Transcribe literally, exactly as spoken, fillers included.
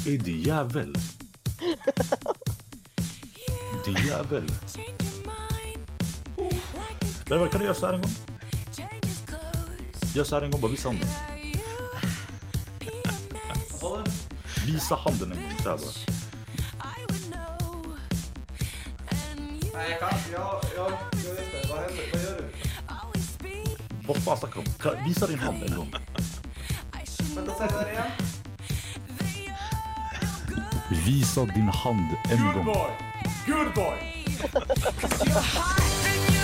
är det jävel? Det är jävel. Men vad kan du göra så här en gång? Gör så här en gång, bara visa handen. Visa handen en gång, så här bara. Nej, jag kan jag, jag, jag vet inte. Vad händer? Vad gör du? Vad fan snackar du om? Visa din hand en gång. Vänta, säg det igen. Visa din hand en gång. Good boy! Good boy!